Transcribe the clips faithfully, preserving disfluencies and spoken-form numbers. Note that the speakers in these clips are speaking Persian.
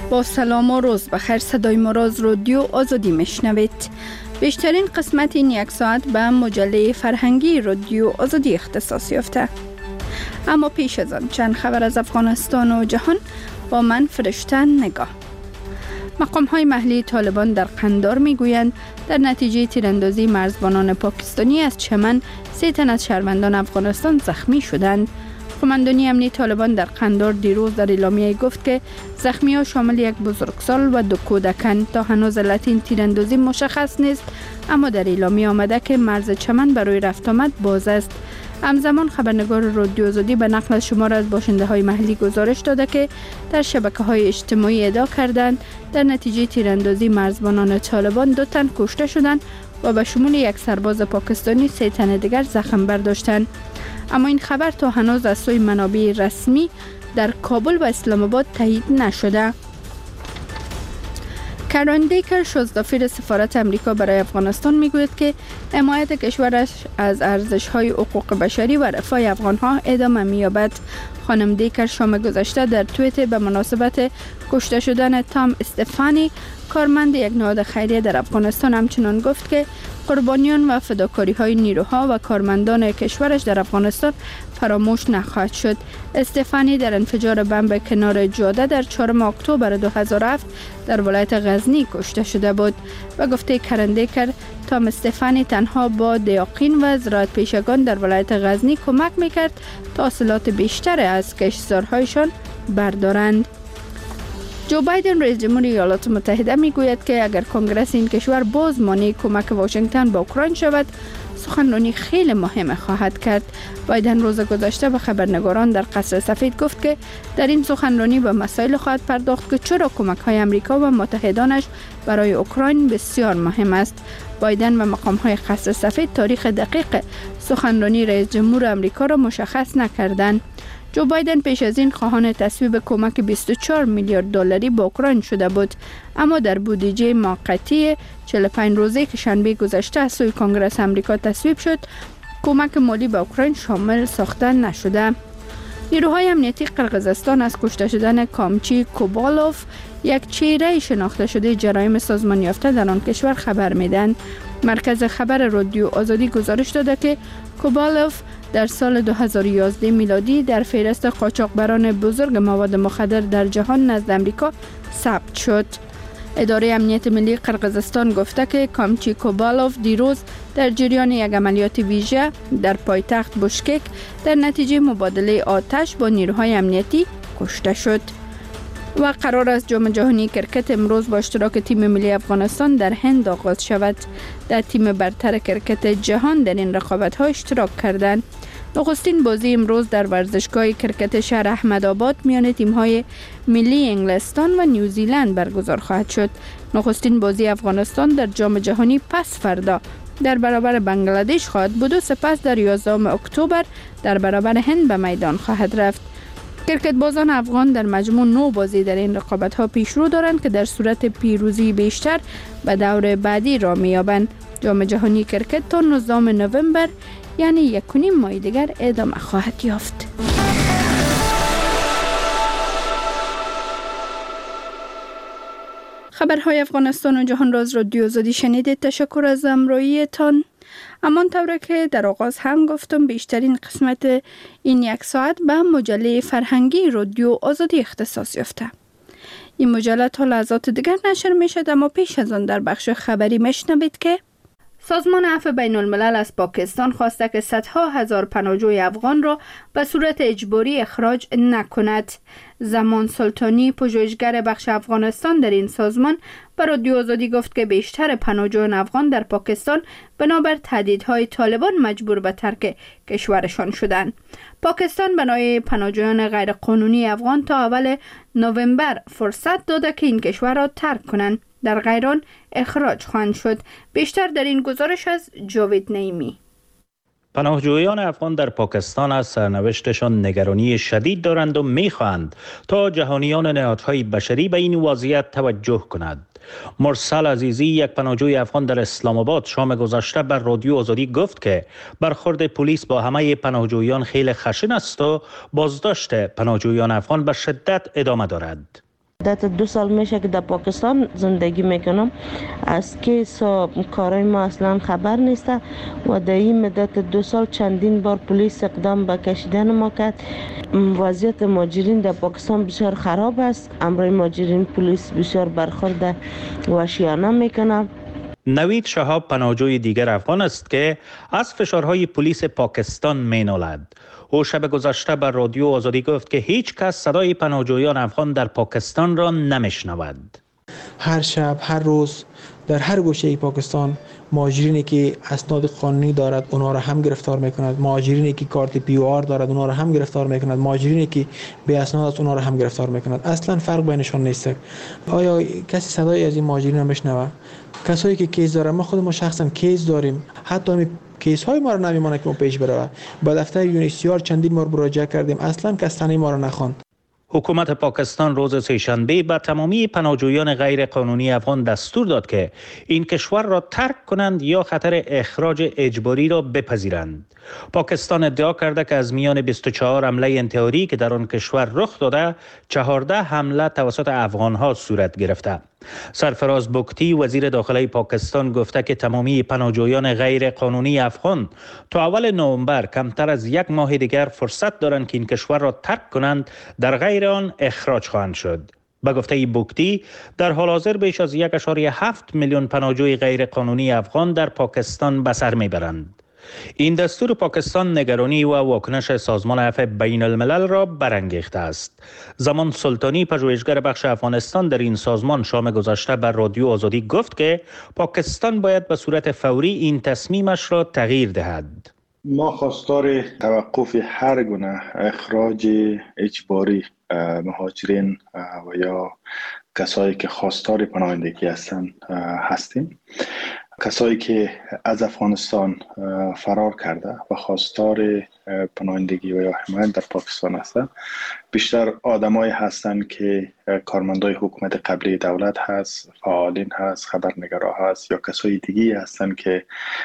با سلام و روز بخیر، صدای ما را از رادیو آزادی میشنوید. بیشترین قسمت این یک ساعت به مجله فرهنگی رادیو آزادی اختصاص یافته. اما پیش از آن چند خبر از افغانستان و جهان با من فرشته نگاه. مقام های محلی طالبان در قندار می گویند در نتیجه تیراندازی مرزبانان پاکستانی از چمن سه تن از شهروندان افغانستان زخمی شدند. قماندانی امنی طالبان در قندار دیروز در اعلامیه گفت که زخمی ها شامل یک بزرگسال و دو کودکان. تا هنوز علت این تیراندازی مشخص نیست، اما در اعلامیه آمده که مرز چمن برای رفت آمد باز است. همزمان خبرنگار رادیو آزادی به نقل از شمار از باشنده های محلی گزارش داده که در شبکه های اجتماعی ادعا کردند در نتیجه تیراندازی مرزبانان طالبان دو تن کشته شدند و به شمول یک سرباز پاکستانی سه تن دیگر زخم برداشتند. اما این خبر تا هنوز از سوی منابع رسمی در کابل و اسلام آباد تایید نشده. کرن دیکر شازدافیر سفارت امریکا برای افغانستان میگوید که حمایت کشورش از ارزش‌های حقوق بشری و رفاه افغان‌ها ادامه می‌یابد. خانم دیکر شام گذشته در توییت به مناسبت کشته شدن تام استفانی، کارمند یک نهاد خیریه در افغانستان، همچنان گفت که قربانیان و فداکاری‌های نیروها و کارمندان کشورش در افغانستان فراموش نخواهد شد. استفانی در انفجار بمب کنار جاده در چهارم اکتبر دو هزار و هفت در ولایت غزنی کشته شده بود. و گفته کرندیکر تام استفانی تنها با دیاقین و زراعت پیشگان در ولایت غزنی کمک میکرد تا حاصلات بیشتر از کشتزارهایشان بردارند. جو بایدن رئیس جمهوری ایالات متحده میگوید که اگر کنگره این کشور باز مانع کمک واشنگتن به اوکراین شود، سخنرانی خیلی مهم خواهد کرد. بایدن روز گذشته به خبرنگاران در قصر سفید گفت که در این سخنرانی به مسائل خواهد پرداخت که چرا کمک های امریکا و متحدانش برای اوکراین بسیار مهم است. بایدن و مقام های قصر سفید تاریخ دقیق سخنرانی رئیس جمهور امریکا را مشخص نکردند. جو بایدن پیش از این خواهان تصویب کمک بیست و چهار میلیارد دلاری به اوکراین شده بود، اما در بودجه موقتی چهل و پنج روزه که شنبه گذشته از سوی کنگره امریکا تصویب شد، کمک مالی به اوکراین شامل ساخته نشده. نیروهای امنیتی قرقیزستان از کشته شدن کامچی کوبالوف، یک چهره شناخته شده جرایم سازمان یافته در آن کشور خبر میدن. مرکز خبر رادیو آزادی گزارش داده که کوبالوف در سال دو هزار و یازده میلادی در فهرست قاچاقبران بزرگ مواد مخدر در جهان نزد امریکا ثبت شد. اداره امنیت ملی قرقیزستان گفته که کامچی کوبالوف دیروز در جریان یک عملیات ویژه در پایتخت بشکک در نتیجه مبادله آتش با نیروهای امنیتی کشته شد. و قرار است جام جهانی کرکت امروز با اشتراک تیم ملی افغانستان در هند آغاز شود. در تیم برتر کرکت جهان در این رقابت‌ها اشتراک کردند. نخستین بازی امروز در ورزشگاه کرکت شهر احمدآباد میان تیم‌های ملی انگلستان و نیوزیلند برگزار خواهد شد. نخستین بازی افغانستان در جام جهانی پس فردا در برابر بنگلادش خواهد بود و سپس در یازدهم اکتبر در برابر هند به میدان خواهد رفت. کرکت بازان افغان در مجموع نو بازی در این رقابت‌ها پیشرو دارند که در صورت پیروزی بیشتر به دور بعدی را می‌یابند. جام جهانی کرکت تا نوزدهم نوامبر یعنی یک و نیم ماه دیگر ادامه خواهد یافت. خبرهای افغانستان و جهان را از رادیو آزادی شنیدید. تشکر از همراهیتان. همان طوری که در آغاز هم گفتم، بیشترین قسمت این یک ساعت به مجله فرهنگی رادیو آزادی اختصاص یافته. این مجله تا لحظات دیگر نشر می شد، اما پیش از آن در بخش خبری میشنوید که سازمان عفو بین الملل از پاکستان خواسته که صدها هزار پناهجوی افغان را به صورت اجباری اخراج نکند. زمان سلطانی، پژوهشگر بخش افغانستان در این سازمان، به رادیو آزادی گفت که بیشتر پناهجویان افغان در پاکستان بنابر تهدیدهای طالبان مجبور به ترک کشورشان شدند. پاکستان بنای پناهجویان غیرقانونی افغان تا اول نوامبر فرصت داده که این کشور را ترک کنند، در غیر آن اخراج خواهند شد. بیشتر در این گزارش از جاوید نعیمی. پناهجویان افغان در پاکستان از سرنوشتشان نگرانی شدید دارند و می‌خواهند تا جهانیان نهادهای بشری به این وضعیت توجه کنند. مرسل عزیزی، یک پناهجوی افغان در اسلام آباد، شام گذشته بر رادیو آزادی گفت که برخورد پلیس با همه پناهجویان خیلی خشن است و بازداشت پناهجویان افغان به شدت ادامه دارد. مدت دو سال میشه که در پاکستان زندگی میکنم. از کیس و کارای ما اصلا خبر نیست و در این مدت دو سال چندین بار پلیس اقدام به کشیدن ما کرد. وضعیت مهاجرین در پاکستان بسیار خراب است. امروز مهاجرین پلیس بسیار برخورد وحشیانه میکنه. نوید شهاب پناهجوی دیگر افغان است که از فشارهای پلیس پاکستان مینالد. او شب گذشته بر رادیو آزادی گفت که هیچ کس صدای پناهجویان افغان در پاکستان را نمیشنود. هر شب، هر روز در هر گوشه پاکستان مهاجرینی که اسناد قانونی دارد اونا را هم گرفتار میکند، مهاجرینی که کارت پی او آر دارد اونا را هم گرفتار میکند، مهاجرینی که بی اسناد است اونا را هم گرفتار میکند. اصلا فرق بینشان نیست. آیا کسی صدای از این مهاجرین را میشنوه؟ کسایی که کیس دارن، ما خود ما شخصا کیس داریم، حتی می کیس های ما را نمیمونه که ما پیش بروه. با دفتر یونیسیار چندین بار مراجعه کردیم، اصلا کس تنی ما را نخواند. حکومت پاکستان روز سه‌شنبه به تمامی پناهجویان غیر قانونی افغان دستور داد که این کشور را ترک کنند یا خطر اخراج اجباری را بپذیرند. پاکستان ادعا کرده که از میان بیست و چهار حمله انتحاری که در آن کشور رخ داده، چهارده حمله توسط افغان‌ها صورت گرفته. سرفراز بگتی وزیر داخلی پاکستان گفته که تمامی پناهجویان غیر قانونی افغان تا اول نوامبر کمتر از یک ماه دیگر فرصت دارند که این کشور را ترک کنند، در غیر آن اخراج خواهند شد. به گفته بگتی در حال حاضر بیش از یک و هفت میلیون پناهجوی غیر قانونی افغان در پاکستان به سر میبرند. این دستور پاکستان نگرانی و واکنش سازمان عفو بین الملل را برانگیخته است. زمان سلطانی پژوهشگر بخش افغانستان در این سازمان شام گذشته بر رادیو آزادی گفت که پاکستان باید به صورت فوری این تصمیمش را تغییر دهد. ما خواستار توقف هر گونه اخراج اجباری مهاجرین و یا کسایی که خواستار پناهندگی هستند هستیم. کسایی که از افغانستان فرار کرده و خواستار پناهندگی و یا حمایت در پاکستان هستند، بیشتر آدمایی هستند که کارمندای حکومت قبلی دولت هست، فعالین هست، خبرنگارا هست یا کسای دیگه هستند که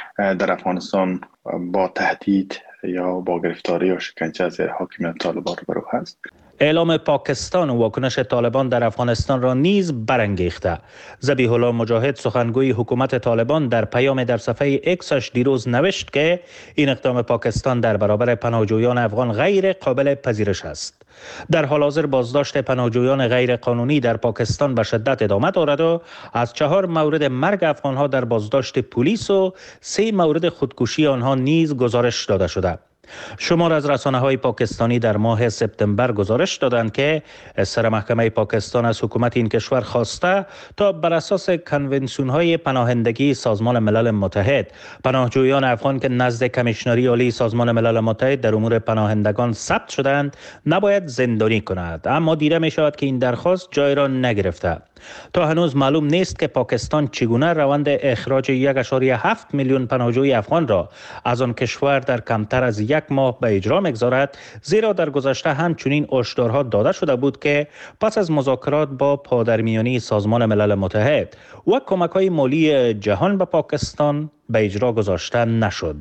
در افغانستان با تهدید یا با گرفتاری یا شکنجه از حاکمیت طالبان روبرو هست. اعلام پاکستان و واکنش طالبان در افغانستان را نیز برانگیخته. ذبیح الله مجاهد سخنگوی حکومت طالبان در پیام در صفحه اکسش دیروز نوشت که این اقدام پاکستان در برابر پناهجویان افغان غیر قابل پذیرش است. در حال حاضر بازداشت پناهجویان غیر قانونی در پاکستان به شدت ادامه دارد و از چهار مورد مرگ افغانها در بازداشت پلیس و سه مورد خودکشی آنها نیز گزارش داده شده. شمار از رسانه‌های پاکستانی در ماه سپتامبر گزارش دادند که سر محکمه پاکستان از حکومت این کشور خواسته تا بر اساس کنونسیون‌های پناهندگی سازمان ملل متحد پناهجویان افغان که نزد کمیشنری عالی سازمان ملل متحد در امور پناهندگان ثبت شدند نباید زندانی کند، اما دیده می شود که این درخواست جای را نگرفته. تا هنوز معلوم نیست که پاکستان چگونه روند اخراج یک و هفت میلیون پناهجوی افغان را از آن کشور در کمتر از یک ماه به اجرا می‌گذارد، زیرا در گذشته همچنین هشدارها داده شده بود که پس از مذاکرات با پادرمیانی سازمان ملل متحد و کمک‌های مالی جهان به پاکستان به اجرا گذاشته نشد.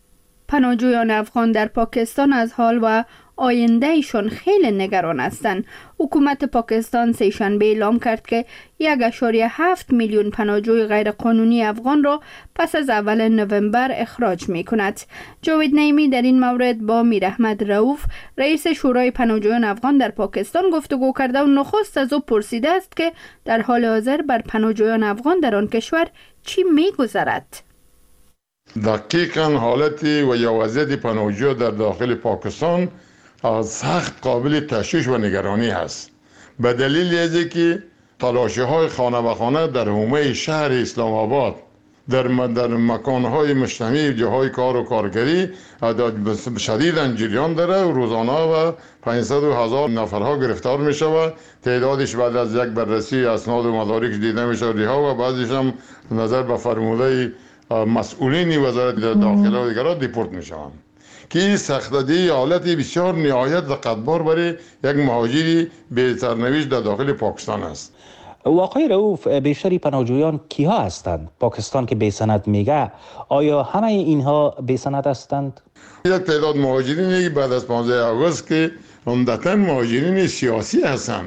پناهجویان افغان در پاکستان از حال و آینده ایشان خیلی نگران هستند. حکومت پاکستان سه‌شنبه اعلام کرد که یک و هفت میلیون پناهجوی غیر قانونی افغان را پس از اول نوامبر اخراج می کند. جاوید نعیمی در این مورد با میر احمد رؤوف رئیس شورای پناهجویان افغان در پاکستان گفتگو کرده و نخست از او پرسیده است که در حال حاضر بر پناهجویان افغان در آن کشور چی می گذرد. دقیقاً حالتی و یا وضعیت پناهجو در داخل پاکستان سخت قابل تشویش و نگرانی است. به دلیل از که تلاشه های خانه به خانه در حومه شهر اسلام آباد در در مکان های مجتمعی جاهای کار و کارگری شدیداً جریان داره و روزانه و پانصد هزار نفرها گرفتار می شود. تعدادش بعد از یک بررسی اسناد و مدارک دیده می شود ریها و بعضیش هم نظر به فرموده مسئولین وزارت داخله و دیگران دیپورت می شوند که این سختگیری حالت بسیار نهایت دقتبار برای یک مهاجری به سرنوشت در داخل پاکستان است. آقای رؤوف، بیشتری پناهجویان کیها هستند؟ پاکستان که بی سند میگه، آیا همه اینها بی سند هستند؟ یک تعداد مهاجرینی بعد از پانزده آگوست که عمدتاً مهاجرین سیاسی هستند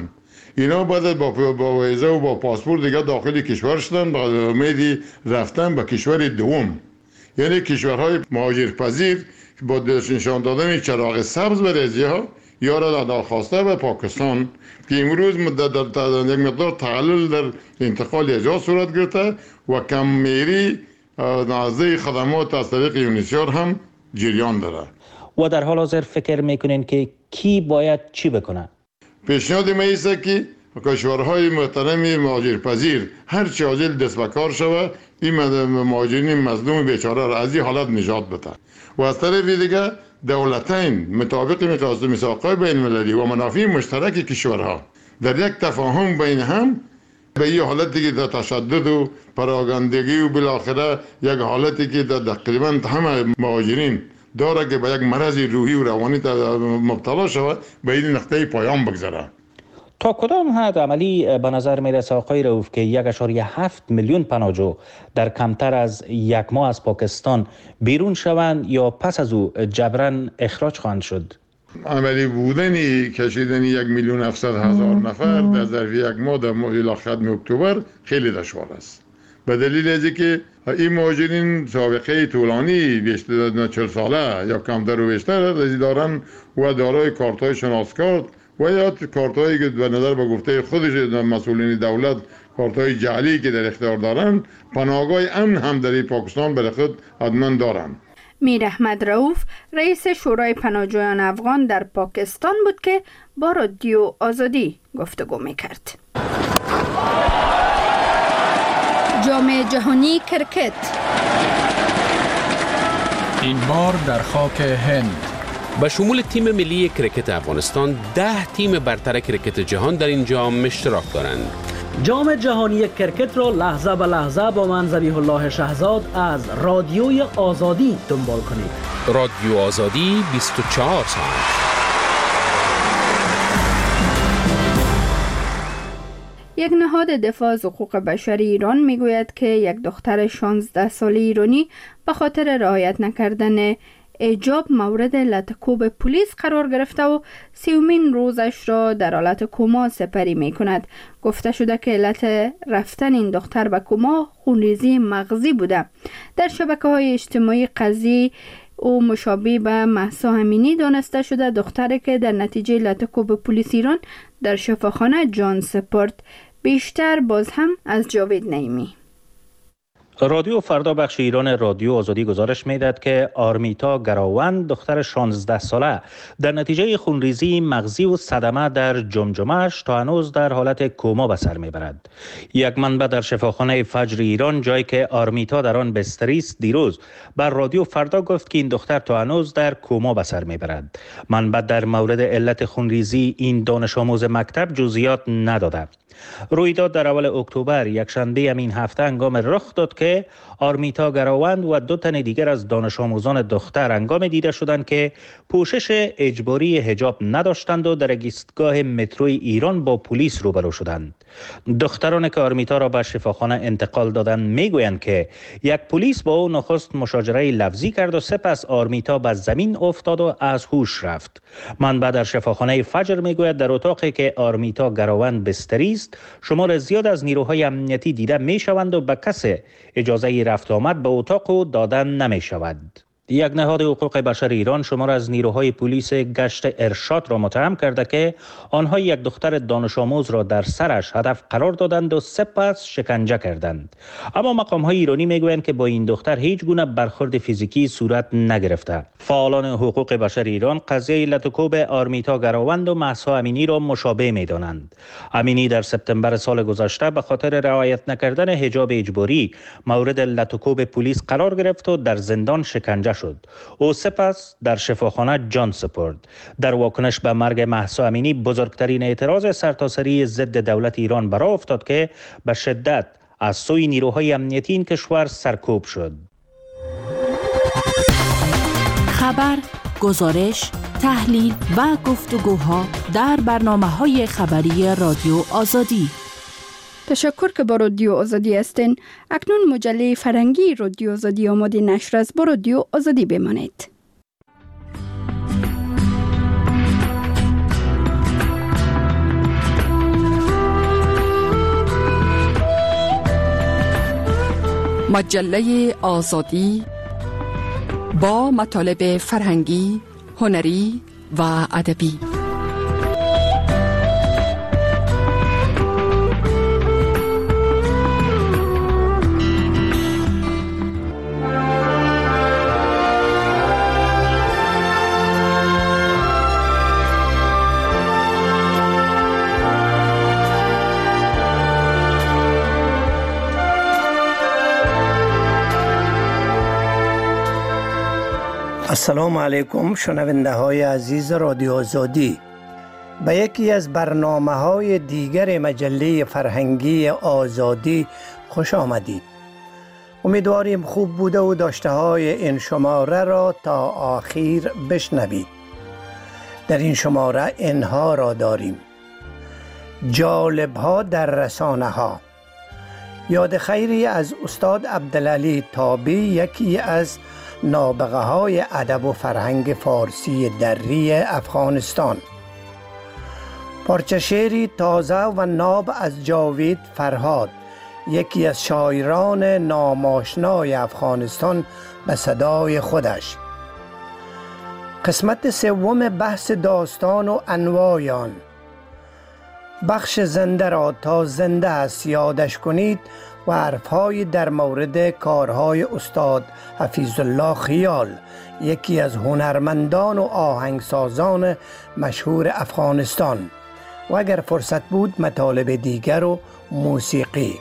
اینا بعد با با ویزه و با پاسپورت دیگه داخل کشور شدن با امید رفتن به کشور دوم، یعنی کشورهای مهاجرپذیر با نشان دادن چراغ سبز برای ها یا را درخواسته به پاکستان که امروز در یک مقدار تعلل در انتقال اجازه صورت گرفته و کم‌میری نازده خدمات از طریق یونیسیار هم جریان داره. و در حال حاضر فکر میکنین که کی باید چی بکنه؟ پیشنهاد ما ایست که کشورهای محترم مهاجرپذیر هر چی عاجل دست به کار شود این مهاجرین مظلوم بیچاره را از این حالت نجات بده و از طرف دیگه دولتین مطابق میثاق‌های بین المللی و منافع مشترک کشورها در یک تفاهم بین هم به این حالتی که در تشدد و پراگندگی و بالاخره یک حالتی که در تقریبا همه مهاجرین داره که به یک مرض روحی و روانی مبتلا شود به این نقطه پایان بگذاره. تا کدام حد عملی به نظر میرسه آقای رؤوف که یک اشاریه هفت میلیون پناهجو در کمتر از یک ماه از پاکستان بیرون شوند یا پس از او جبران اخراج خواهند شد؟ عملی بودنی کشیدن یک میلیون هفتصد هزار نفر در ظرف یک ماه در ماه ختم اکتبر خیلی دشوار است. به دلیل از که این مهاجرین سابقه طولانی بیشتر چهل ساله یا کمتر و بیشتر دارن و دارای کارت‌های شناسکارت و یا کارت‌هایی که به نظر به گفته خودش مسئولین دولت کارت‌های جعلی که در اختیار دارن پناهگاه امن هم در پاکستان برای خود حتما دارن. میر احمد رؤوف رئیس شورای پناهجویان افغان در پاکستان بود که با رادیو آزادی گفتگو میکرد. جام جهانی کرکت این بار در خاک هند به شمول تیم ملی کرکت افغانستان ده تیم برتر کرکت جهان در این جام اشتراک دارند. جام جهانی کرکت را لحظه به لحظه با من ذبیح الله شهزاد از رادیوی آزادی دنبال کنید. رادیو آزادی بیست و چهار ساعت. یک نهاد دفاع از حقوق بشری ایران میگوید که یک دختر شانزده ساله ایرانی به خاطر رعایت نکردن حجاب مورد لطکوب پلیس قرار گرفته و سیومین روزش را در حالت کما سپری می کند. گفته شده که علت رفتن این دختر به کما خونریزی مغزی بوده. در شبکه های اجتماعی قضیه او مشابه به مهسا امینی دانسته شده، دختری که در نتیجه لطکوب پلیس ایران در شفاخانه جان سپرد. بیشتر باز هم از جاوید نعیمی. رادیو فردا بخش ایران رادیو آزادی گزارش میداد که آرمیتا گراوند دختر شانزده ساله در نتیجه خونریزی مغزی و صدمه در جمجمه‌اش تا هنوز در حالت کما به سر میبرد. یک منبع در شفاخانه فجر ایران جایی که آرمیتا در آن بستری است دیروز بر رادیو فردا گفت که این دختر تا هنوز در کما به سر میبرد. منبع در مورد علت خونریزی این دانش آموز مکتب جزئیات نداده. رویداد در اول اکتبر یک شنبه همین هفته هنگام رخ داد که آرمیتا گراوند و دو تن دیگر از دانش آموزان دختر هنگام دیده شدند که پوشش اجباری حجاب نداشتند و در ایستگاه متروی ایران با پلیس روبرو شدند. دخترانی که آرمیتا را به شفاخانه انتقال دادند میگویند که یک پلیس با او نخست مشاجره لفظی کرد و سپس آرمیتا به زمین افتاد و از هوش رفت. منبع در شفاخانه فجر میگوید در اتاقی که آرمیتا گراوند بستری است شمار زیاد از نیروهای امنیتی دیده میشوند و به کسی اجازه رفت آمد به اتاق او دادن نمی شود. یک نهاد حقوق بشر ایران شمار از نیروهای پلیس گشت ارشاد را متهم کرده که آنها یک دختر دانش آموز را در سرش هدف قرار دادند و سپس شکنجه کردند. اما مقام‌های ایرانی میگویند که با این دختر هیچ گونه برخورد فیزیکی صورت نگرفته. فعالان حقوق بشر ایران قضیه لطکوب آرمیتا گراوند و مهسا امینی را مشابه می‌دانند. امینی در سپتامبر سال گذشته به خاطر رعایت نکردن حجاب اجباری مورد لطکوب پلیس قرار گرفت و در زندان شکنجه شد. او سپس در شفاخانه جان سپرد. در واکنش به مرگ مهسا امینی بزرگترین اعتراض سرتاسری ضد دولت ایران برآ افتاد که به شدت از سوی نیروهای امنیتی این کشور سرکوب شد. خبر، گزارش، تحلیل و گفتگوها در برنامه‌های خبری رادیو آزادی. تشکر که با رادیو آزادی هستین. اکنون مجله فرنگی رادیو آزادی آماده نشر است. با رادیو آزادی بمانید. مجله آزادی با مطالب فرهنگی، هنری و ادبی. السلام علیکم شنونده های عزیز رادیو آزادی. به یکی از برنامه های دیگر مجله فرهنگی آزادی خوش آمدید. امیدواریم خوب بوده و داشته های این شماره را تا آخر بشنوید. در این شماره اینها را داریم: جالب ها در رسانه ها، یاد خیری از استاد عبدالعلی تابی، یکی از نابغه های ادب و فرهنگ فارسی دری افغانستان، پارچه شعری تازه و ناب از جاوید فرهاد، یکی از شاعران ناماشنای افغانستان به صدای خودش. قسمت سوم بحث داستان و انواع آن. بخش زنده را تا زنده است یادش کنید و حرف‌های در مورد کارهای استاد حفیظ الله خیال، یکی از هنرمندان و آهنگسازان مشهور افغانستان، و اگر فرصت بود مطالب دیگر و موسیقی.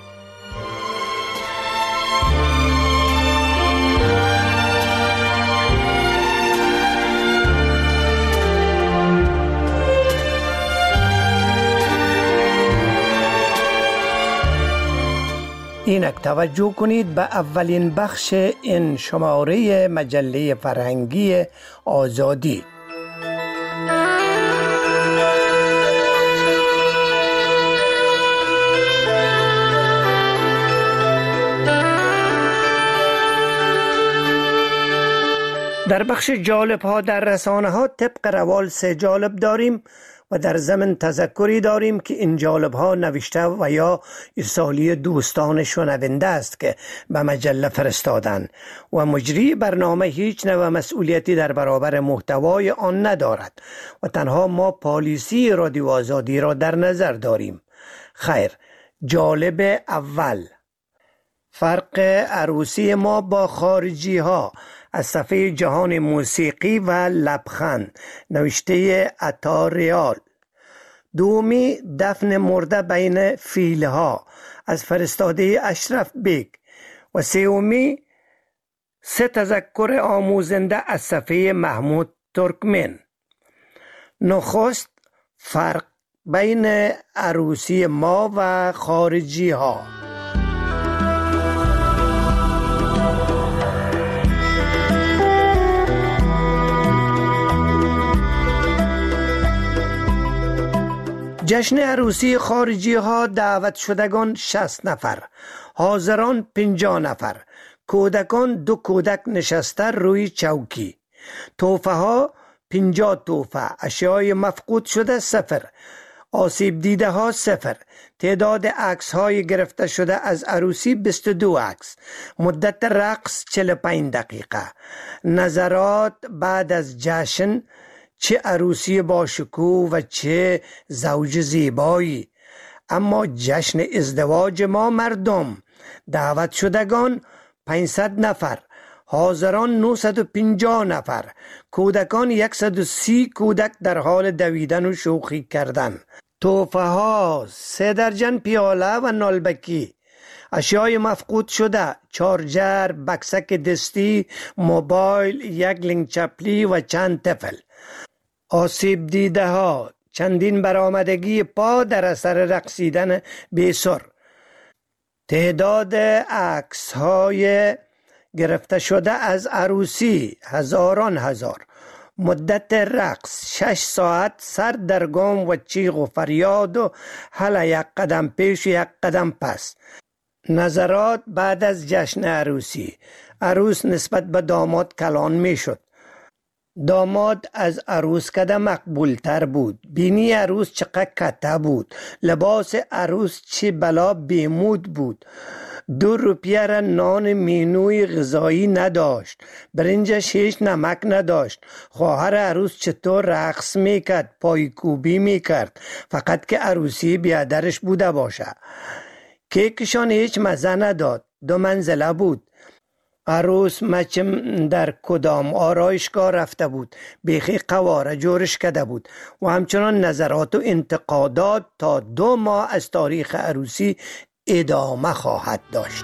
اینک توجه کنید به اولین بخش این شماره مجله فرهنگی آزادی. در بخش جالب ها در رسانه ها طبق روال سه جالب داریم و در ضمن تذکری داریم که این جالب ها نوشته و یا ارسالی دوستان شنونده است که به مجله فرستادن و مجری برنامه هیچ نوع مسئولیتی در برابر محتوای آن ندارد و تنها ما پالیسی رادیو آزادی را در نظر داریم. خیر، جالب اول: فرق عروسی ما با خارجی ها، از صفحه جهان موسیقی و لبخند، نوشته عطا ریال. دومی: دفن مرده بین فیلها، از فرستاده اشرف بیگ. و سومی: سه تذکر آموزنده، از صفحه محمود ترکمن. نخست: فرق بین عروسی ما و خارجی ها. جشن عروسی خارجی ها دعوت شدگان شصت نفر، حاضران پنجاه نفر، کودکان دو کودک نشسته روی چوکی، تحفه ها پنجاه تحفه، اشیای مفقود شده صفر، آسیب دیده ها صفر، تعداد عکس های گرفته شده از عروسی بیست و دو عکس، مدت رقص چهل و پنج دقیقه، نظرات بعد از جشن: چه عروسی با شکوه و چه زوج زیبایی. اما جشن ازدواج ما مردم، دعوت شدگان پانصد نفر، حاضران نهصد و پنجاه نفر، کودکان صد و سی کودک در حال دویدن و شوخی کردن، تحفه ها سه درجن پیاله و نالبکی، اشیای مفقود شده: چارجر، بکسک دستی، موبایل، یک لنگ چپلی و چند طفل. آسیب دیده ها: چندین برآمدگی پا در اثر رقصیدن بی‌سر. تعداد عکس های گرفته شده از عروسی هزاران هزار. مدت رقص شش ساعت، سر در گام و چیغ و فریاد و هله یک قدم پیش یک قدم پس. نظرات بعد از جشن عروسی: عروس نسبت به داماد کلان می شد. داماد از عروس کده مقبول تر بود. بینی عروس چقدر کته بود. لباس عروس چه بلا بیمود بود. دو روپیه را نان مینوی غذایی نداشت، برنجش هیچ نمک نداشت. خواهر عروس چطور رقص میکرد، پایکوبی میکرد، فقط که عروسی بیادرش بوده باشه. کیکشان هیچ مزه نداد، دو منزله بود. عروس مچم در کدام آرایشگاه رفته بود، بیخی قواره جورش کرده بود و همچنان نظرات و انتقادات تا دو ماه از تاریخ عروسی ادامه خواهد داشت.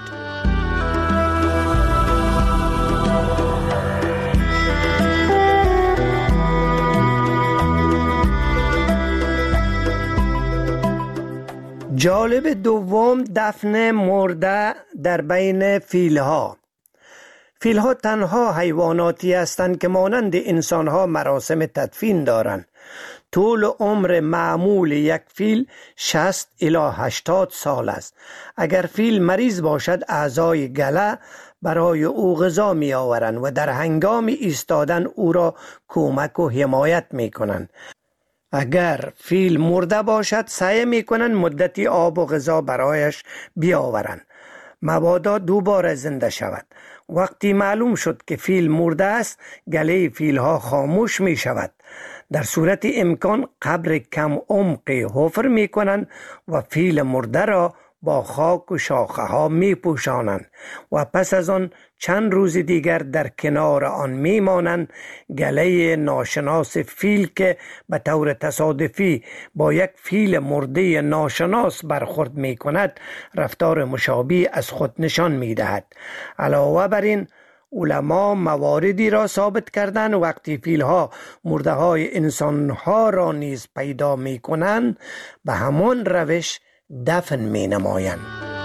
جالب دوم دفن مرده در بین فیلها. فیلها تنها حیواناتی هستند که مانند انسانها مراسم تدفین دارند. طول عمر معمول یک فیل شصت الی هشتاد سال است. اگر فیل مریض باشد اعضای گله برای او غذا می آورند و در هنگام ایستادن او را کمک و حمایت می کنند. اگر فیل مرده باشد سعی می کنند مدتی آب و غذا برایش بیاورند مبادا دوباره زنده شود. وقتی معلوم شد که فیل مرده است گله فیل ها خاموش می شود. در صورت امکان قبر کم عمقی حفر می کنند و فیل مرده را با خاک و شاخه ها می پوشانند و پس از آن چند روز دیگر در کنار آن می مانند. گله ناشناس فیل که به طور تصادفی با یک فیل مرده ناشناس برخورد می کند رفتار مشابه از خود نشان می دهد. علاوه بر این علما مواردی را ثابت کردند وقتی فیلها مرده های انسانها را نیز پیدا می کنند به همان روش دفن می نمایند.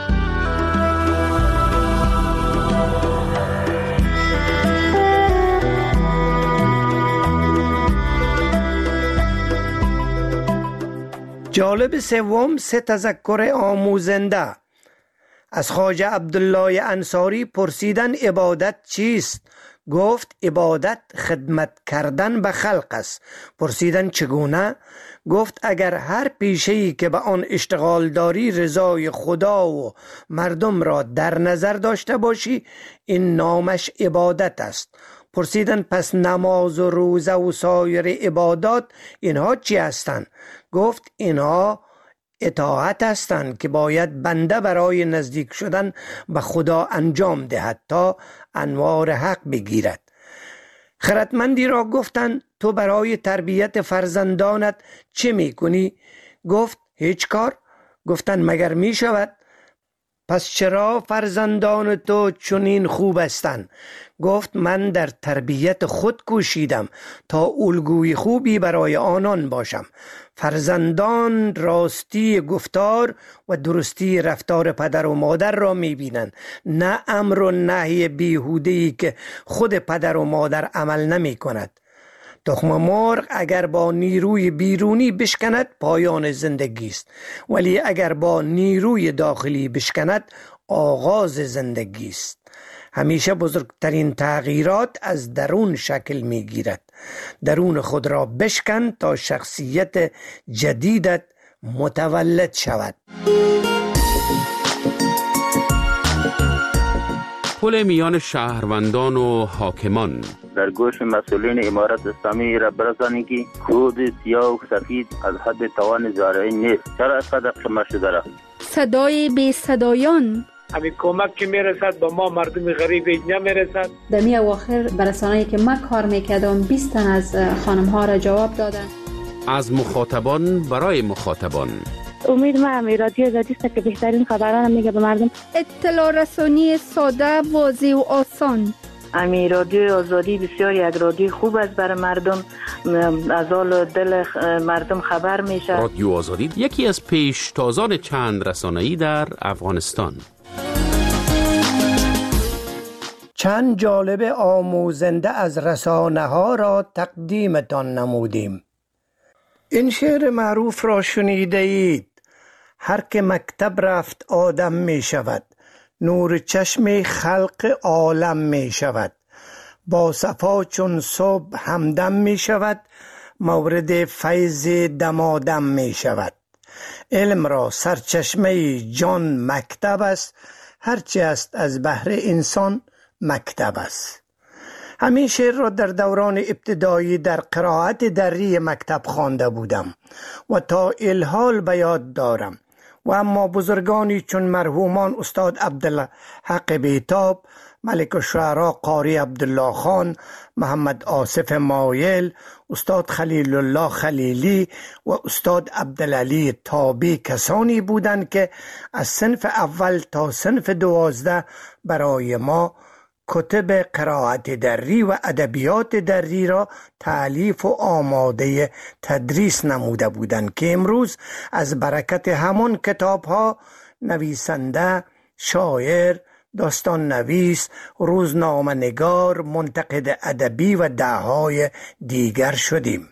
جالب سوم سه تذکر آموزنده. از خواجه عبدالله انصاری پرسیدن عبادت چیست؟ گفت عبادت خدمت کردن به خلق است. پرسیدن چگونه؟ گفت اگر هر پیشه‌ای که به آن اشتغال داری رضای خدا و مردم را در نظر داشته باشی این نامش عبادت است. پرسیدن پس نماز و روزه و سایر عبادات اینها چی هستند؟ گفت اینها اطاعت هستند که باید بنده برای نزدیک شدن به خدا انجام دهد تا انوار حق بگیرد. خردمندی را گفتند تو برای تربیت فرزندانت چه میکنی؟ گفت هیچ کار. گفتند مگر میشود؟ پس چرا فرزندان تو چنین خوب هستند؟ گفت من در تربیت خود کوشیدم تا الگوی خوبی برای آنان باشم. فرزندان راستی گفتار و درستی رفتار پدر و مادر را میبینند، نه امر و نهی بیهوده‌ای که خود پدر و مادر عمل نمی کند. تخم مرغ اگر با نیروی بیرونی بشکند پایان زندگی است، ولی اگر با نیروی داخلی بشکند آغاز زندگی است. همیشه بزرگترین تغییرات از درون شکل می گیرد. درون خود را بشکن تا شخصیت جدیدت متولد شود. پل میان شهروندان و حاکمان. در گوش مسئولین امارت اسلامی را برسانید که کود سیاه و سفید از حد توان زارعی نیست. چرا از قدر قمه شده را؟ صدای بی صدایان. همین کمک که میرسد به ما مردم غریب اینجا میرسد. در می اواخر برسانه‌ای که من کار میکردم بیست تن از خانم ها را جواب دادن. از مخاطبان برای مخاطبان. امید ما همی رادیو آزادی است که بهترین خبران میگه به مردم. اطلاع رسانی ساده، واضح و آسان. امی رادیو آزادی بسیار یک رادیو خوب است برای مردم، از حال دل مردم خبر میشه. رادیو آزادی یکی از پیشتازان چند رسانه‌ای در افغانستان. چند جالب آموزنده از رسانه ها را تقدیمتان نمودیم. این شعر معروف را شنیده اید: هر که مکتب رفت آدم می شود، نور چشم خلق عالم می شود، با صفا چون صبح همدم می شود، مورد فیض دمادم می شود. علم را سرچشمه جان مکتب است، هرچی است از بهر انسان مکتب است. همین شعر را در دوران ابتدایی در قرائت دری مکتب خوانده بودم و تا الحال به یاد دارم. و اما بزرگانی چون مرحومان استاد عبدالحق بیتاب، ملک الشعراء قاری عبدالله خان، محمد آصف مایل، استاد خلیل الله خلیلی و استاد عبدالعلی تابی کسانی بودند که از صنف اول تا صنف دوازده برای ما کتب قرائت دری و ادبیات دری را تالیف و آماده تدریس نموده بودند که امروز از برکت همان کتاب ها نویسنده، شاعر، داستان نویس، روزنامه نگار، منتقد ادبی و دههای دیگر شدیم.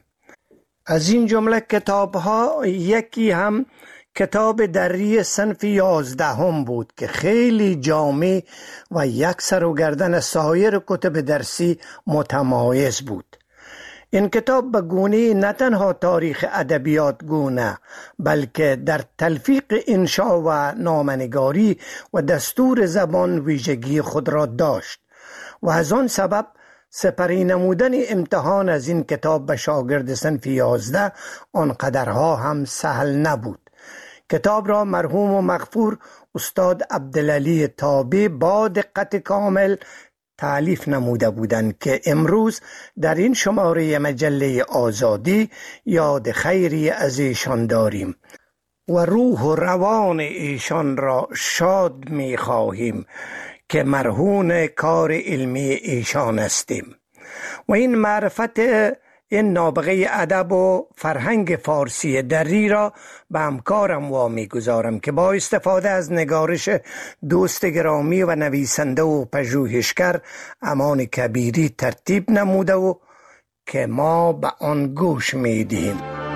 از این جمله کتاب ها یکی هم کتاب دری صنف یازدهم بود که خیلی جامع و یک سر و گردن سایر کتب درسی متمایز بود. این کتاب به گونه نه تنها تاریخ ادبیات گونه بلکه در تلفیق انشا و نامه‌نگاری و دستور زبان ویژگی خود را داشت و از آن سبب سپری نمودن امتحان از این کتاب به شاگرد صنف یازده آنقدرها هم سهل نبود. کتاب را مرحوم و مغفور استاد عبدالعلی تابی با دقت کامل تالیف نموده بودند که امروز در این شماره مجله آزادی یاد خیری از ایشان داریم و روح و روان ایشان را شاد می خواهیم که مرهون کار علمی ایشان هستیم. و این معرفت این نابغه ادب و فرهنگ فارسی دری را به همکارم وامی گذارم که با استفاده از نگارش دوست گرامی و نویسنده و پژوهشگر امان کبیری ترتیب نموده و که ما به آن گوش می دهیم.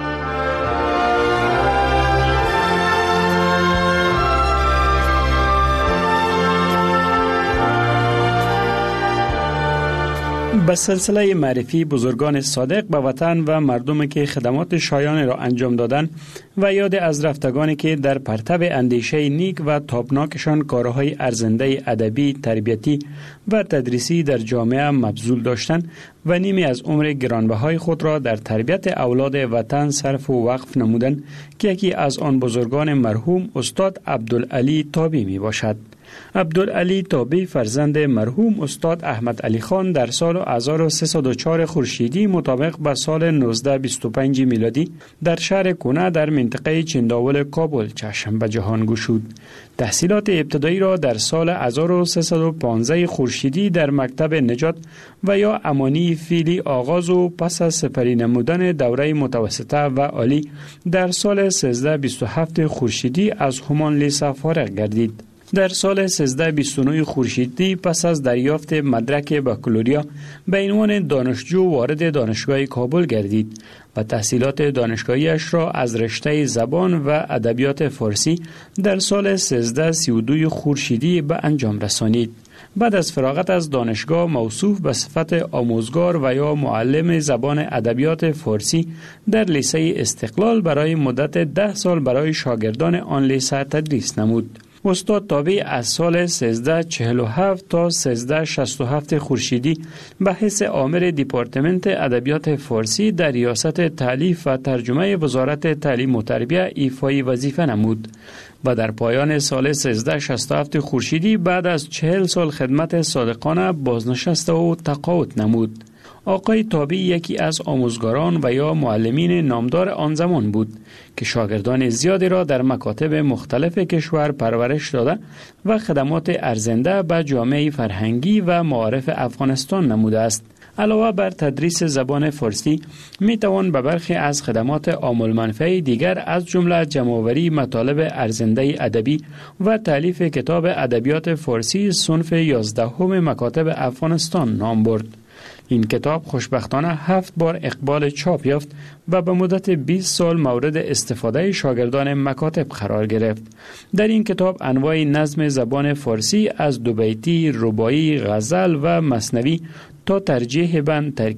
به سلسله معرفی بزرگان صادق به وطن و مردم که خدمات شایان را انجام دادند و یاد از رفتگانی که در پرتو اندیشه نیک و تابناکشان کارهای ارزنده ادبی، تربیتی و تدریسی در جامعه مبذول داشتند و نیمی از عمر گرانبهای خود را در تربیت اولاد وطن صرف و وقف نمودند که یکی از آن بزرگان مرحوم استاد عبدالعلی تابی می باشد. عبدالعلی تابی فرزند مرحوم استاد احمد علی خان در سال هزار و سیصد و چهار خورشیدی مطابق به سال نوزده بیست و پنج میلادی در شهر کنه در منطقه چنداول کابل چشم به جهان گشود. تحصیلات ابتدایی را در سال هزار و سیصد و پانزده خورشیدی در مکتب نجات و یا امانی فیلی آغاز و پس از سپری نمودن دوره متوسطه و عالی در سال سیزده بیست و هفت خورشیدی از همان لیسه فارغ گردید. در سال سیزده بیست و نه خورشیدی پس از دریافت مدرک بکالوریا به عنوان دانشجو وارد دانشگاه کابل گردید و تحصیلات دانشگاهیش را از رشته زبان و ادبیات فارسی در سال سیزده سی و دو خورشیدی به انجام رسانید. بعد از فراغت از دانشگاه موصوف به صفت آموزگار و یا معلم زبان ادبیات فارسی در لیسه استقلال برای مدت ده سال برای شاگردان آن لیسه تدریس نمود. استاد تابی از سال سیزده چهل و هفت تا سیزده شصت و هفت خورشیدی به حیث آمر دیپارتمنت ادبیات فارسی در ریاست تالیف و ترجمه وزارت تعلیم و تربیت ایفای وظیفه نمود و در پایان سال سیزده شصت و هفت خورشیدی بعد از چهل سال خدمت صادقانه بازنشست و تقاعد نمود. آقای تابی یکی از آموزگاران و یا معلمین نامدار آن زمان بود که شاگردان زیادی را در مکاتب مختلف کشور پرورش داده و خدمات ارزنده به جامعه فرهنگی و معارف افغانستان نموده است. علاوه بر تدریس زبان فارسی می توان به برخی از خدمات عامل منفعه دیگر از جمله جمع‌آوری مطالب ارزنده ادبی و تالیف کتاب ادبیات فارسی صنف یازدهم مکاتب افغانستان نام برد. این کتاب خوشبختانه هفت بار اقبال چاپ یافت و به مدت بیست سال مورد استفاده شاگردان مکاتب قرار گرفت. در این کتاب انواع نظم زبان فارسی از دو بیتی، رباعی، غزل و مثنوی تا ترجیح بند